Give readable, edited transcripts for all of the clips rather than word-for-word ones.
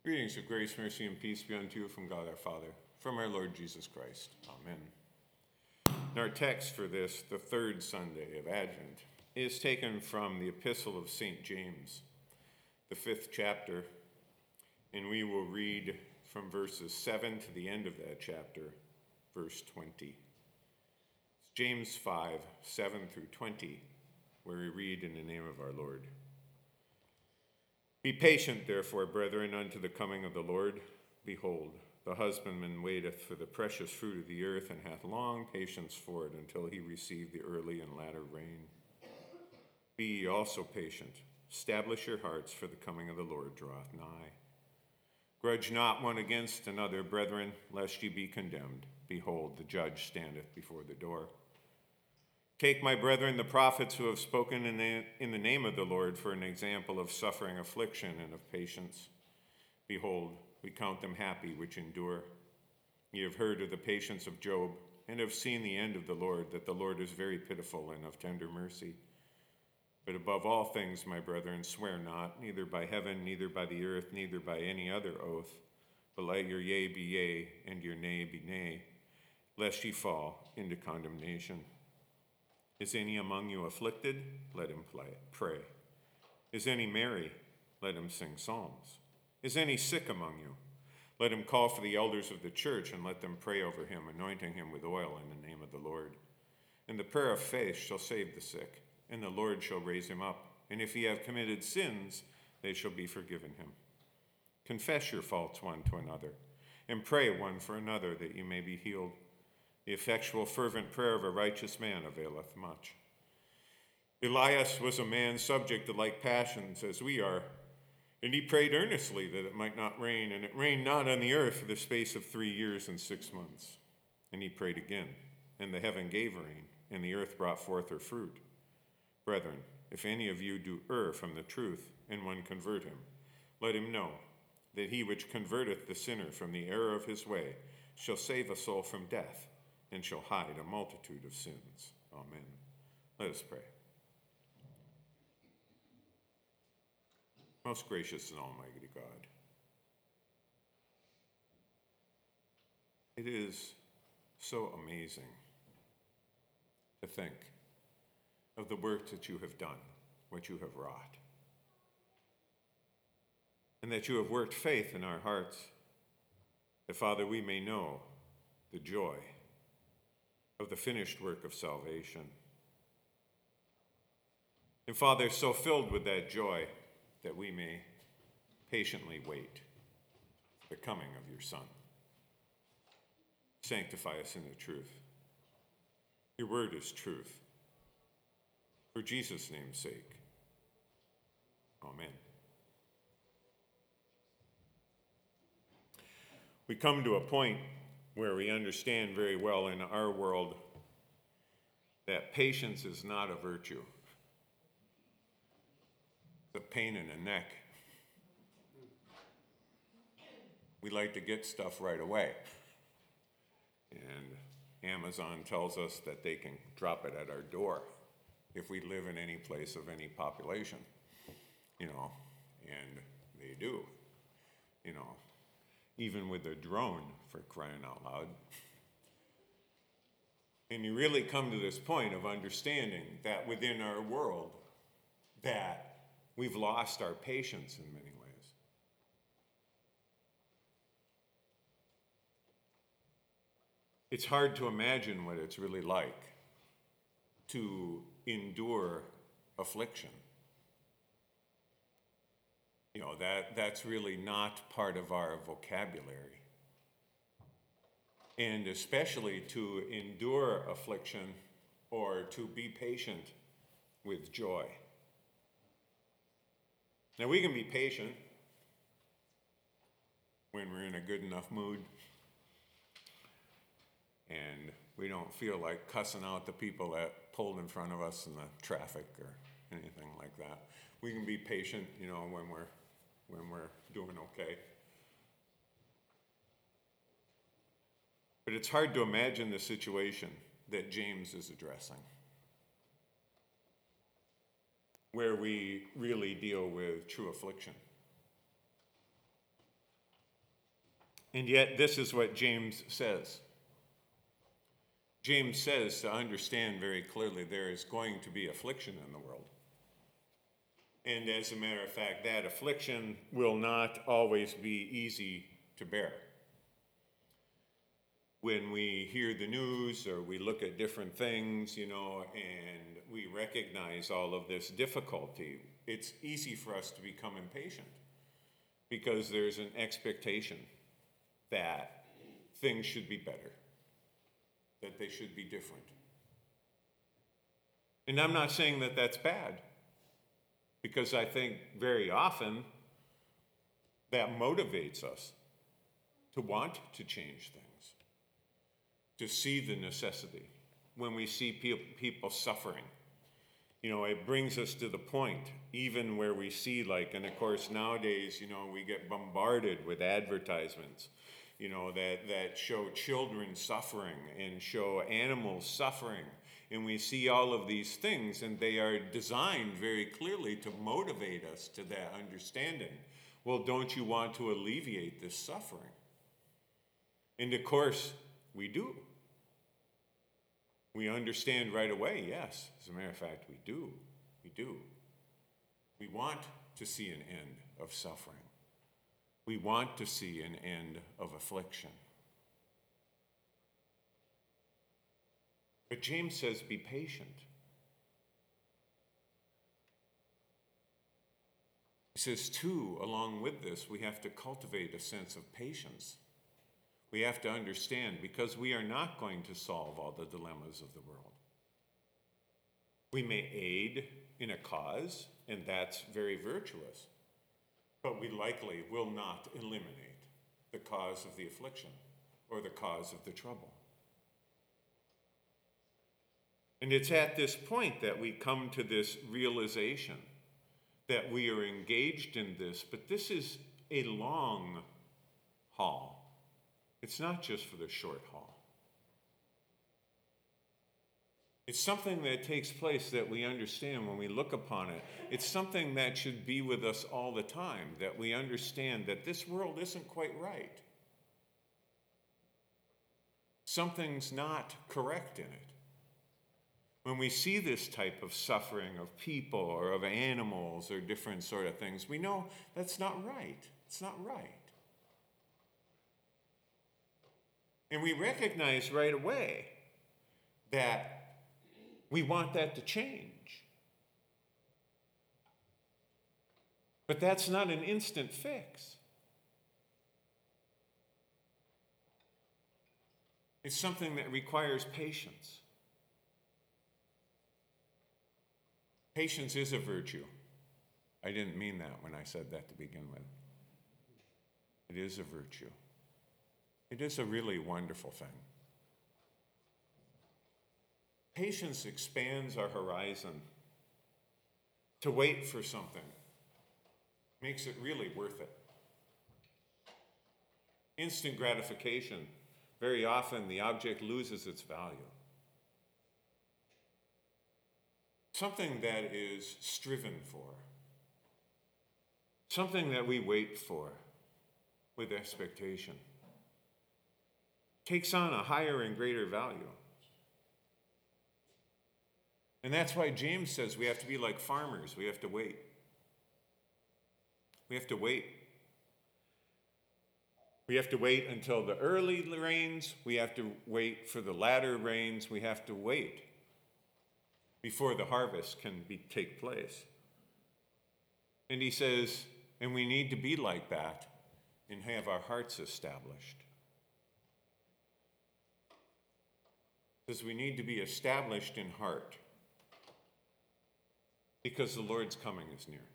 Greetings of grace, mercy, and peace be unto you from God our Father, from our Lord Jesus Christ. Amen. And our text for this, the third Sunday of Advent, is taken from the Epistle of St. James, the 5th chapter, and we will read from verses 7 to the end of that chapter, verse 20. It's James 5, 7 through 20, where we read in the name of our Lord. Be patient, therefore, brethren, unto the coming of the Lord. Behold, the husbandman waiteth for the precious fruit of the earth, and hath long patience for it, until he receive the early and latter rain. Be ye also patient. Establish your hearts, for the coming of the Lord draweth nigh. Grudge not one against another, brethren, lest ye be condemned. Behold, the judge standeth before the door. Take, my brethren, the prophets who have spoken in the name of the Lord for an example of suffering, affliction, and of patience. Behold, we count them happy which endure. Ye have heard of the patience of Job, and have seen the end of the Lord, that the Lord is very pitiful and of tender mercy. But above all things, my brethren, swear not, neither by heaven, neither by the earth, neither by any other oath, but let your yea be yea, and your nay be nay, lest ye fall into condemnation. Is any among you afflicted? Let him pray. Is any merry? Let him sing psalms. Is any sick among you? Let him call for the elders of the church, and let them pray over him, anointing him with oil in the name of the Lord. And the prayer of faith shall save the sick, and the Lord shall raise him up. And if he have committed sins, they shall be forgiven him. Confess your faults one to another, and pray one for another, that you may be healed. The effectual fervent prayer of a righteous man availeth much. Elias was a man subject to like passions as we are, and he prayed earnestly that it might not rain, and it rained not on the earth for the space of 3 years and 6 months. And he prayed again, and the heaven gave rain, and the earth brought forth her fruit. Brethren, if any of you do err from the truth, and one convert him, let him know that he which converteth the sinner from the error of his way shall save a soul from death, and shall hide a multitude of sins. Amen. Let us pray. Most gracious and almighty God, it is so amazing to think of the work that you have done, what you have wrought, and that you have worked faith in our hearts, that, Father, we may know the joy of the finished work of salvation. And Father, so filled with that joy that we may patiently wait for the coming of your Son. Sanctify us in the truth. Your word is truth. For Jesus' name's sake. Amen. We come to a point where we understand very well in our world that patience is not a virtue. It's a pain in the neck. We like to get stuff right away. And Amazon tells us that they can drop it at our door if we live in any place of any population, and they do, even with a drone, for crying out loud. And you really come to this point of understanding that within our world that we've lost our patience in many ways. It's hard to imagine what it's really like to endure affliction. That's really not part of our vocabulary. And especially to endure affliction or to be patient with joy. Now, we can be patient when we're in a good enough mood and we don't feel like cussing out the people that pulled in front of us in the traffic or anything like that. We can be patient, when we're doing okay. But it's hard to imagine the situation that James is addressing, where we really deal with true affliction. And yet, this is what James says. James says to understand very clearly there is going to be affliction in the world. And as a matter of fact, that affliction will not always be easy to bear. When we hear the news or we look at different things, and we recognize all of this difficulty, it's easy for us to become impatient because there's an expectation that things should be better, that they should be different. And I'm not saying that that's bad, because I think very often that motivates us to want to change things, to see the necessity. When we see people suffering, it brings us to the point, even where we see and of course nowadays, we get bombarded with advertisements, that show children suffering and show animals suffering. And we see all of these things, and they are designed very clearly to motivate us to that understanding. Well, don't you want to alleviate this suffering? And of course, we do. We understand right away, yes. As a matter of fact, we do. We do. We want to see an end of suffering. We want to see an end of affliction. But James says, be patient. He says, too, along with this, we have to cultivate a sense of patience. We have to understand, because we are not going to solve all the dilemmas of the world. We may aid in a cause, and that's very virtuous, but we likely will not eliminate the cause of the affliction or the cause of the trouble. And it's at this point that we come to this realization that we are engaged in this, but this is a long haul. It's not just for the short haul. It's something that takes place that we understand when we look upon it. It's something that should be with us all the time, that we understand that this world isn't quite right. Something's not correct in it. When we see this type of suffering of people or of animals or different sort of things, we know that's not right. It's not right. And we recognize right away that we want that to change. But that's not an instant fix. It's something that requires patience. Patience is a virtue. I didn't mean that when I said that to begin with. It is a virtue. It is a really wonderful thing. Patience expands our horizon. To wait for something makes it really worth it. Instant gratification, very often the object loses its value. Something that is striven for, something that we wait for with expectation, takes on a higher and greater value. And that's why James says we have to be like farmers. We have to wait. We have to wait. We have to wait until the early rains. We have to wait for the latter rains. We have to wait before the harvest can take place. And he says, and we need to be like that and have our hearts established. Because we need to be established in heart. Because the Lord's coming is near.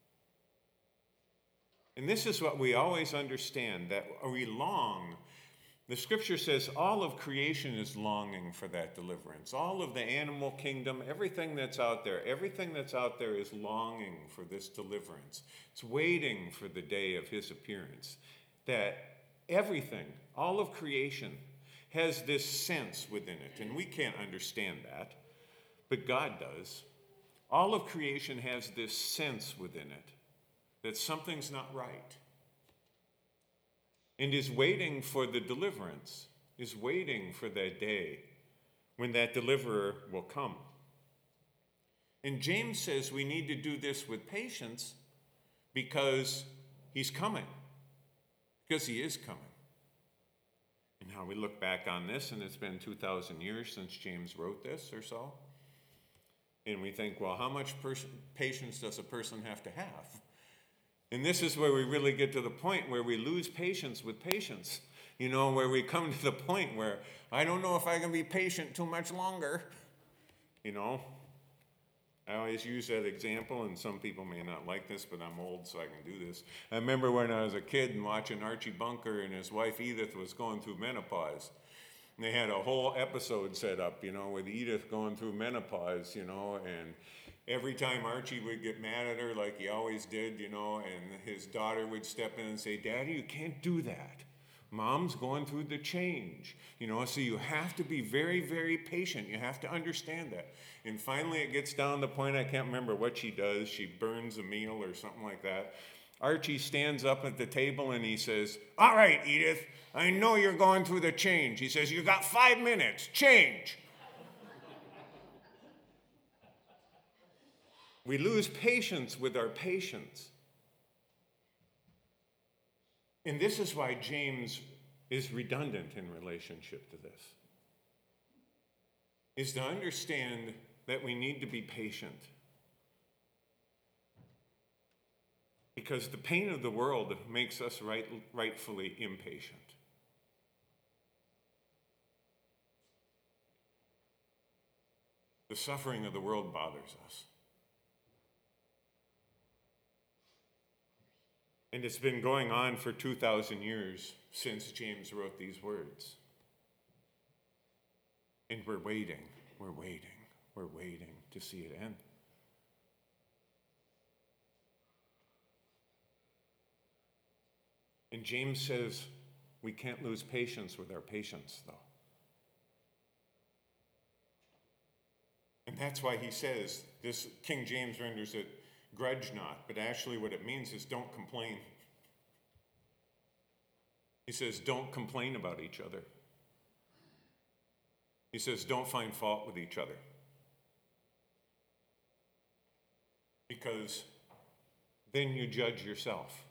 And this is what we always understand, that we long. The scripture says all of creation is longing for that deliverance. All of the animal kingdom, everything that's out there is longing for this deliverance. It's waiting for the day of his appearance. That everything, all of creation, has this sense within it. And we can't understand that, but God does. All of creation has this sense within it that something's not right. and is waiting for the deliverance, is waiting for that day when that deliverer will come. And James says we need to do this with patience because he's coming, because he is coming. And now we look back on this, and it's been 2,000 years since James wrote this or so. And we think, well, how much patience does a person have to have? And this is where we really get to the point where we lose patience with patience. Where we come to the point where I don't know if I can be patient too much longer. I always use that example, and some people may not like this, but I'm old, so I can do this. I remember when I was a kid and watching Archie Bunker and his wife Edith was going through menopause. And they had a whole episode set up, with Edith going through menopause, and every time Archie would get mad at her like he always did, and his daughter would step in and say, "Daddy, you can't do that. Mom's going through the change, so you have to be very, very patient. You have to understand that." And finally it gets down to the point, I can't remember what she does. She burns a meal or something like that. Archie stands up at the table and he says, "All right, Edith, I know you're going through the change." He says, "You got 5 minutes, change." We lose patience with our patience. And this is why James is redundant in relationship to this, is to understand that we need to be patient. Because the pain of the world makes us rightfully impatient. The suffering of the world bothers us. And it's been going on for 2,000 years since James wrote these words. And we're waiting to see it end. And James says we can't lose patience with our patience, though. And that's why he says, this King James renders it, grudge not, but actually what it means is don't complain. He says, don't complain about each other. He says, don't find fault with each other. Because then you judge yourself.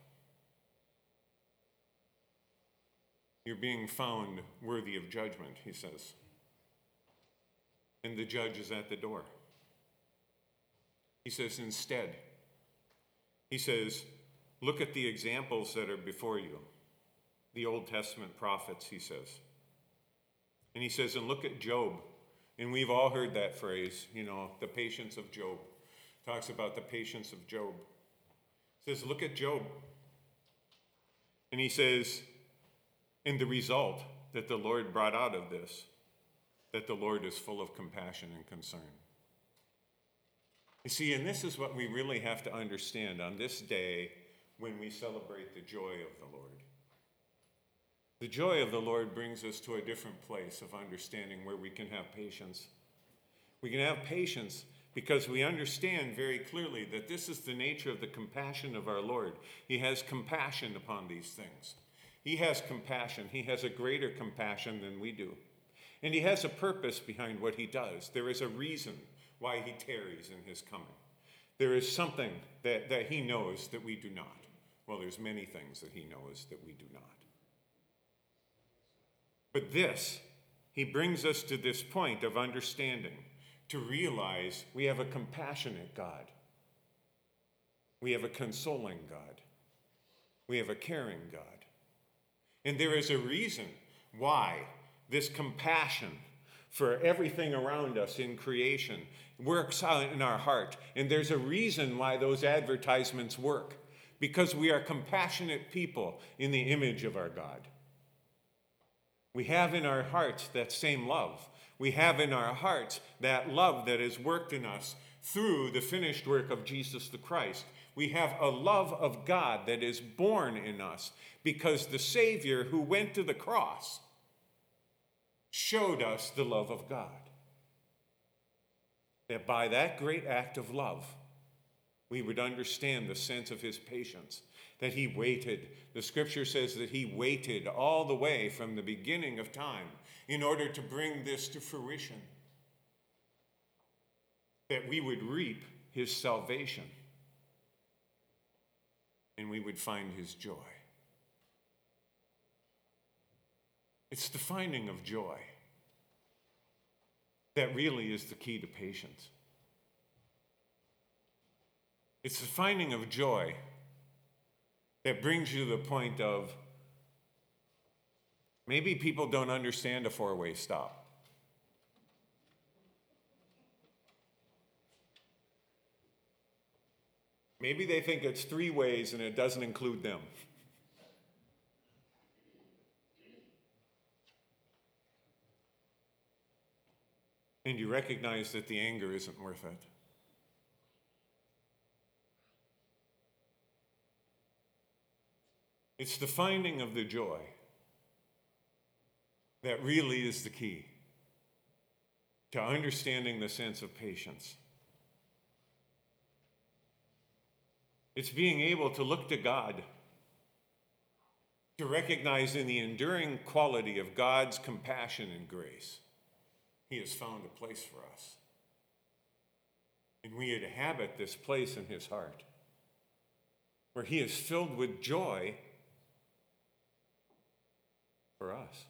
You're being found worthy of judgment, he says. And the judge is at the door. He says, instead, he says, look at the examples that are before you. The Old Testament prophets, he says. And he says, and look at Job. And we've all heard that phrase, the patience of Job. Talks about the patience of Job. He says, look at Job. And he says, and the result that the Lord brought out of this, that the Lord is full of compassion and concern. You see, and this is what we really have to understand on this day when we celebrate the joy of the Lord. The joy of the Lord brings us to a different place of understanding where we can have patience. We can have patience because we understand very clearly that this is the nature of the compassion of our Lord. He has compassion upon these things. He has compassion. He has a greater compassion than we do. And he has a purpose behind what he does. There is a reason why he tarries in his coming. There is something that he knows that we do not. Well, there's many things that he knows that we do not. But this, he brings us to this point of understanding, to realize we have a compassionate God. We have a consoling God. We have a caring God. And there is a reason why this compassion for everything around us in creation works out in our heart. And there's a reason why those advertisements work, because we are compassionate people in the image of our God. We have in our hearts that same love. We have in our hearts that love that is worked in us through the finished work of Jesus the Christ. We have a love of God that is born in us because the Savior who went to the cross showed us the love of God. That by that great act of love, we would understand the sense of his patience, that he waited. The scripture says that he waited all the way from the beginning of time in order to bring this to fruition, that we would reap his salvation and we would find his joy. It's the finding of joy that really is the key to patience. It's the finding of joy that brings you to the point of, maybe people don't understand a four-way stop. Maybe they think it's three ways and it doesn't include them. And you recognize that the anger isn't worth it. It's the finding of the joy that really is the key to understanding the sense of patience. It's being able to look to God, to recognize in the enduring quality of God's compassion and grace, he has found a place for us. And we inhabit this place in his heart, where he is filled with joy for us.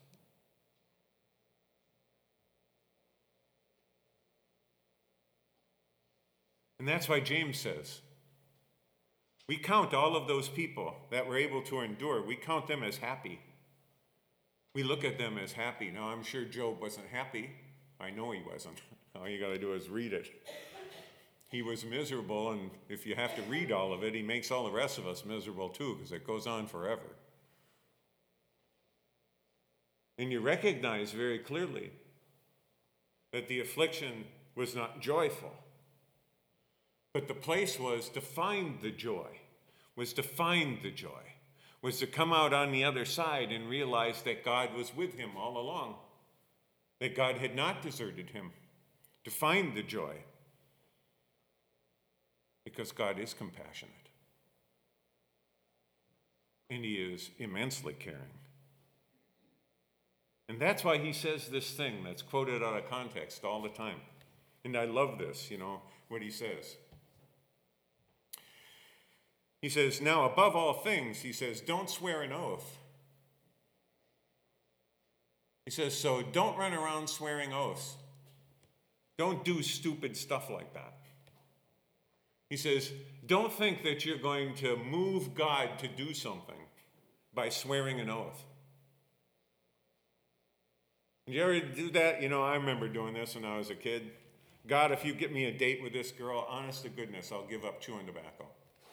And that's why James says, we count all of those people that were able to endure, we count them as happy. We look at them as happy. Now, I'm sure Job wasn't happy. I know he wasn't. All you got to do is read it. He was miserable, and if you have to read all of it, he makes all the rest of us miserable too, because it goes on forever. And you recognize very clearly that the affliction was not joyful, but the place was to find the joy, was to come out on the other side and realize that God was with him all along, that God had not deserted him, to find the joy, because God is compassionate, and he is immensely caring. And that's why he says this thing that's quoted out of context all the time. And I love this, what he says. He says, now above all things, he says, don't swear an oath. He says, so don't run around swearing oaths. Don't do stupid stuff like that. He says, don't think that you're going to move God to do something by swearing an oath. Did you ever do that? I remember doing this when I was a kid. God, if you get me a date with this girl, honest to goodness, I'll give up chewing tobacco.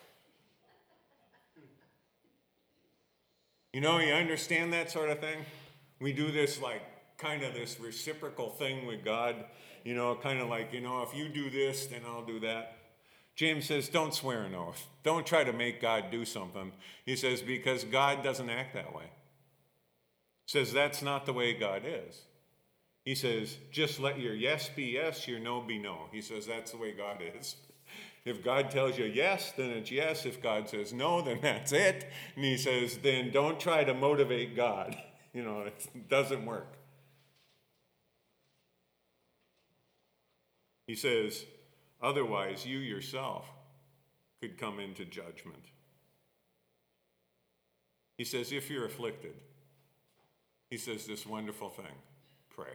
You understand that sort of thing? We do this kind of this reciprocal thing with God, kind of like, if you do this, then I'll do that. James says, don't swear an oath. Don't try to make God do something. He says, because God doesn't act that way. Says that's not the way God is. He says, just let your yes be yes, your no be no. He says that's the way God is. If God tells you yes, then it's yes. If God says no, then that's it. And he says, then don't try to motivate God. It doesn't work. He says, otherwise you yourself could come into judgment. He says, if you're afflicted, he says this wonderful thing, pray.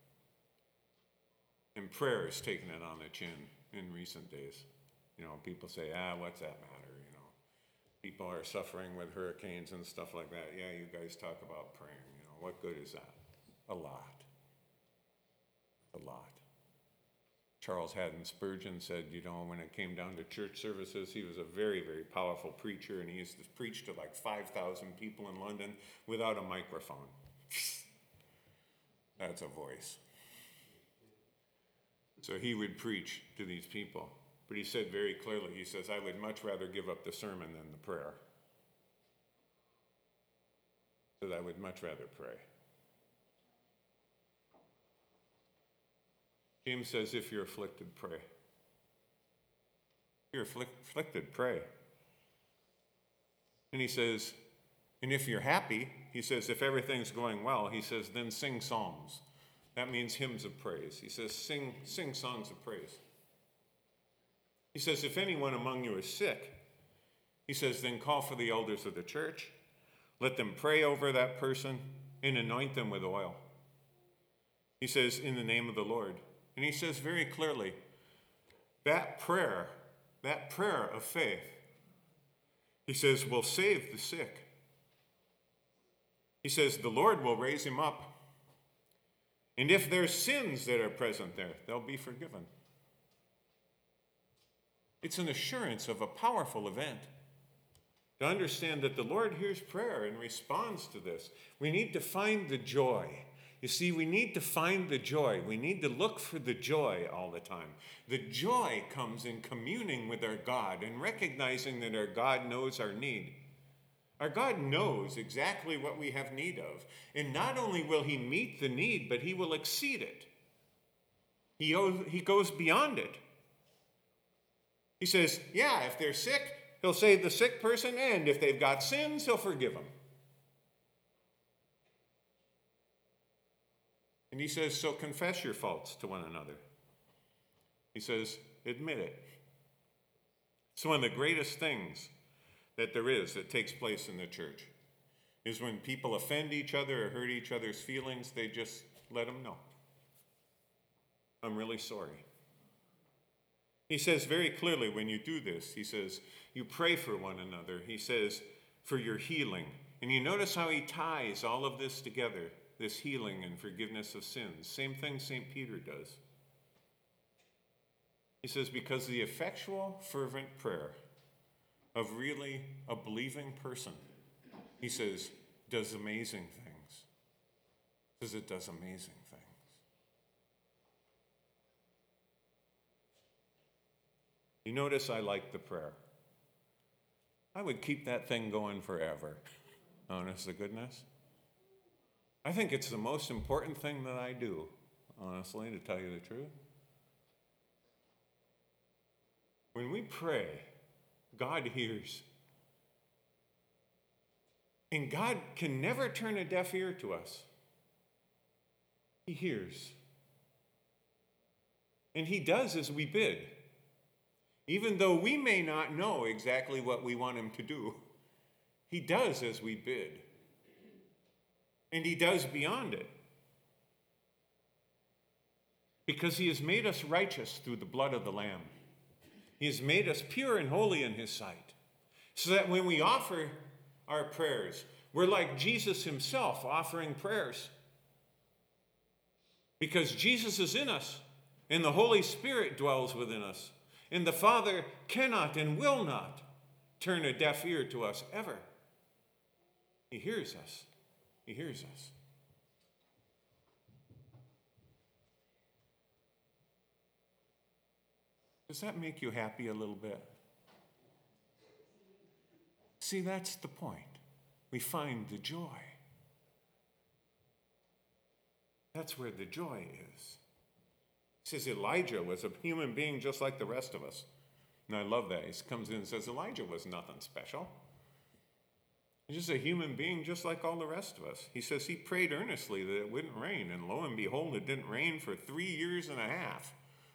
And prayer is taking it on the chin in recent days. People say, what's that matter? People are suffering with hurricanes and stuff like that. Yeah, you guys talk about praying. What good is that? A lot. Charles Haddon Spurgeon said, when it came down to church services, he was a very, very powerful preacher, and he used to preach to 5,000 people in London without a microphone. That's a voice. So he would preach to these people. But he said very clearly, he says, I would much rather give up the sermon than the prayer. He said, I would much rather pray. James says, if you're afflicted, pray. You're afflicted, pray. And he says, and if you're happy, he says, if everything's going well, he says, then sing psalms. That means hymns of praise. He says, sing songs of praise. He says, if anyone among you is sick, he says, then call for the elders of the church. Let them pray over that person and anoint them with oil. He says, in the name of the Lord. And he says very clearly, that prayer of faith, he says, will save the sick. He says, the Lord will raise him up. And if there's sins that are present there, they'll be forgiven. It's an assurance of a powerful event. To understand that the Lord hears prayer and responds to this, we need to find the joy. You see, we need to find the joy. We need to look for the joy all the time. The joy comes in communing with our God and recognizing that our God knows our need. Our God knows exactly what we have need of. And not only will he meet the need, but he will exceed it. He goes beyond it. He says, yeah, if they're sick, he'll save the sick person, and if they've got sins, he'll forgive them. And he says, so confess your faults to one another. He says, admit it. It's one of the greatest things that there is that takes place in the church, is when people offend each other or hurt each other's feelings, they just let them know. I'm really sorry. He says very clearly when you do this, he says, you pray for one another. He says, for your healing. And you notice how he ties all of this together, this healing and forgiveness of sins. Same thing St. Peter does. He says, because the effectual, fervent prayer of really a believing person, he says, does amazing things. He says it does amazing things. You notice I like the prayer. I would keep that thing going forever, honest to goodness. I think it's the most important thing that I do, honestly, to tell you the truth. When we pray, God hears. And God can never turn a deaf ear to us. He hears. And he does as we bid. Even though we may not know exactly what we want him to do, he does as we bid. And he does beyond it. Because he has made us righteous through the blood of the Lamb. He has made us pure and holy in his sight. So that when we offer our prayers, we're like Jesus himself offering prayers. Because Jesus is in us, and the Holy Spirit dwells within us. And the Father cannot and will not turn a deaf ear to us ever. He hears us. He hears us. Does that make you happy a little bit? See, that's the point. We find the joy. That's where the joy is. He says Elijah was a human being just like the rest of us. And I love that. He comes in and says Elijah was nothing special. He's just a human being just like all the rest of us. He says he prayed earnestly that it wouldn't rain. And lo and behold, it didn't rain for 3 years and a half.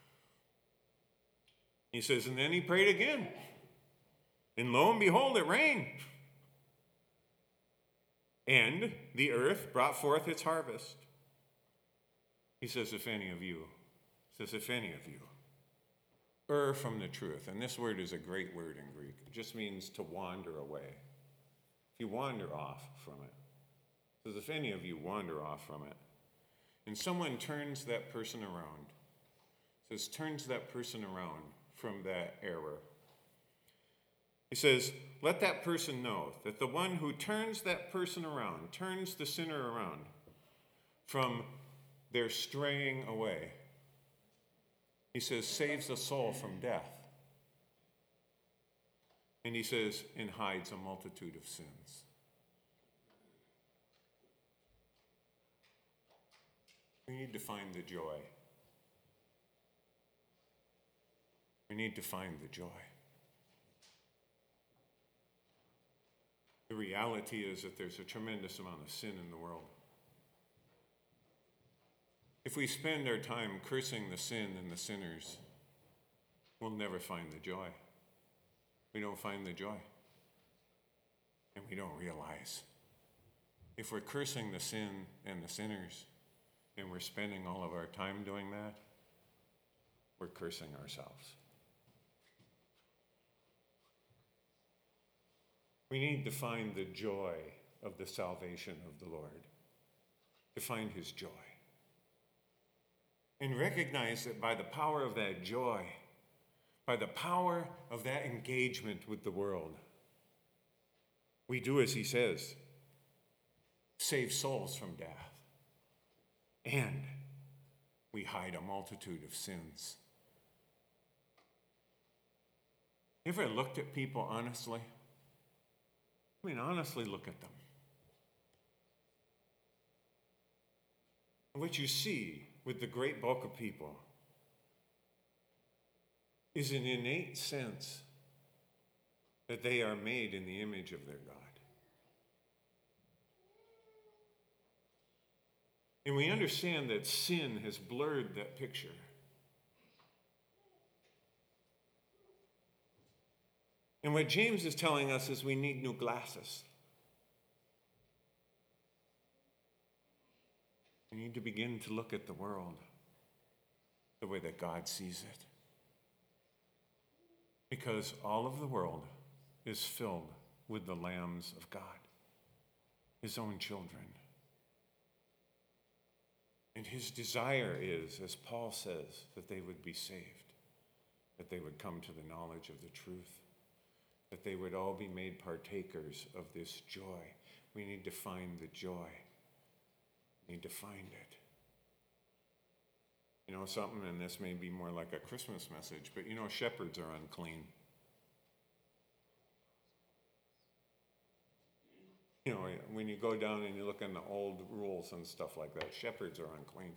He says, and then he prayed again. And lo and behold, it rained. And the earth brought forth its harvest. He says, if any of you err from the truth. And this word is a great word in Greek. It just means to wander away. If you wander off from it. It says, if any of you wander off from it. And someone turns that person around. It says, turns that person around from that error. He says, let that person know that the one who turns that person around, turns the sinner around from their straying away, he says, saves a soul from death. And he says, and hides a multitude of sins. We need to find the joy. We need to find the joy. The reality is that there's a tremendous amount of sin in the world. If we spend our time cursing the sin and the sinners, we'll never find the joy. We don't find the joy. And we don't realize. If we're cursing the sin and the sinners, and we're spending all of our time doing that, we're cursing ourselves. We need to find the joy of the salvation of the Lord, to find his joy. And recognize that by the power of that joy, by the power of that engagement with the world, we do as he says, save souls from death, and we hide a multitude of sins. You ever looked at people honestly? I mean, honestly look at them. And what you see with the great bulk of people is an innate sense that they are made in the image of their God. And we understand that sin has blurred that picture. And what James is telling us is we need new glasses. We need to begin to look at the world the way that God sees it. Because all of the world is filled with the lambs of God, his own children. And his desire is, as Paul says, that they would be saved, that they would come to the knowledge of the truth, that they would all be made partakers of this joy. We need to find the joy. We need to find it. You know something, and this may be more like a Christmas message, but you know shepherds are unclean. You know, when you go down and you look in the old rules and stuff like that, shepherds are unclean.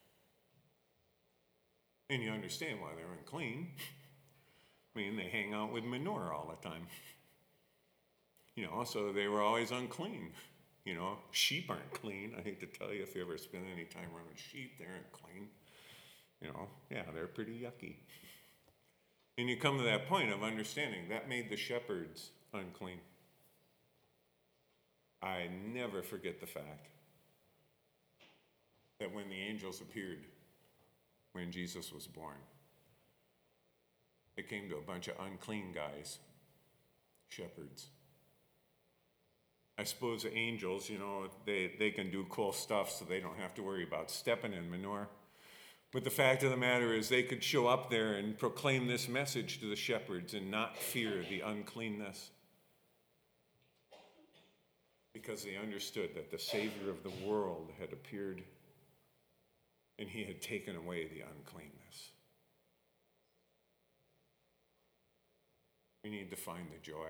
And you understand why they're unclean. I mean, they hang out with manure all the time. You know, so they were always unclean. You know, sheep aren't clean. I hate to tell you, if you ever spend any time around sheep, they aren't clean. You know, yeah, they're pretty yucky. And you come to that point of understanding that made the shepherds unclean. I never forget the fact that when the angels appeared when Jesus was born, they came to a bunch of unclean guys, shepherds. I suppose the angels, you know, they can do cool stuff so they don't have to worry about stepping in manure. But the fact of the matter is they could show up there and proclaim this message to the shepherds and not fear the uncleanness. Because they understood that the Savior of the world had appeared and he had taken away the uncleanness. We need to find the joy.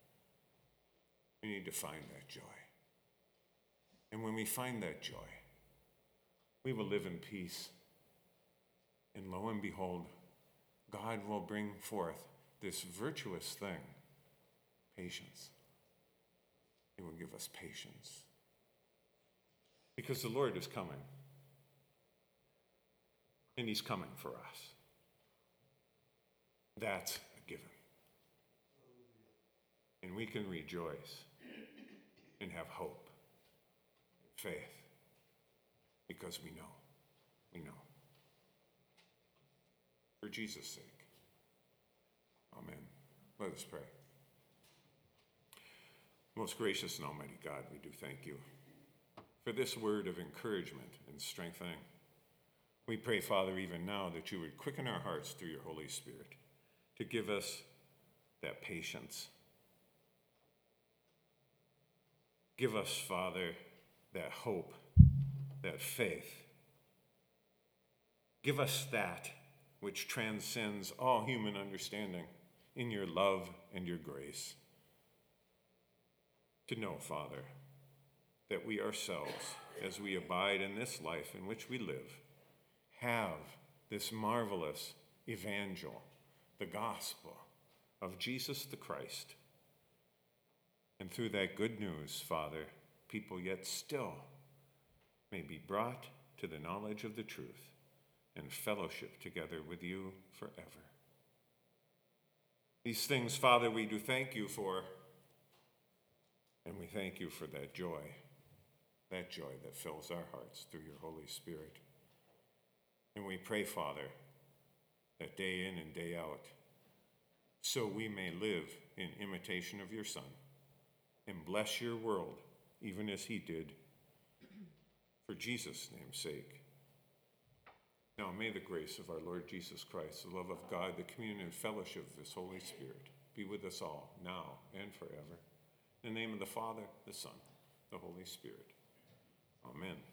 We need to find that joy. And when we find that joy, we will live in peace. And lo and behold, God will bring forth this virtuous thing, patience. He will give us patience. Because the Lord is coming. And he's coming for us. That's a given. And we can rejoice and have hope and faith because we know. We know. For Jesus' sake. Amen. Let us pray. Most gracious and almighty God, we do thank you for this word of encouragement and strengthening. We pray, Father, even now that you would quicken our hearts through your Holy Spirit to give us that patience. Give us, Father, that hope, that faith. Give us that which transcends all human understanding in your love and your grace. To know, Father, that we ourselves, as we abide in this life in which we live, have this marvelous evangel, the gospel of Jesus the Christ, And through that good news, Father, people yet still may be brought to the knowledge of the truth and fellowship together with you forever. These things, Father, we do thank you for, and we thank you for that joy that fills our hearts through your Holy Spirit. And we pray, Father, that day in and day out, so we may live in imitation of your Son and bless your world, even as he did, for Jesus' name's sake. Now may the grace of our Lord Jesus Christ, the love of God, the communion and fellowship of his Holy Spirit be with us all, now and forever. In the name of the Father, the Son, the Holy Spirit. Amen.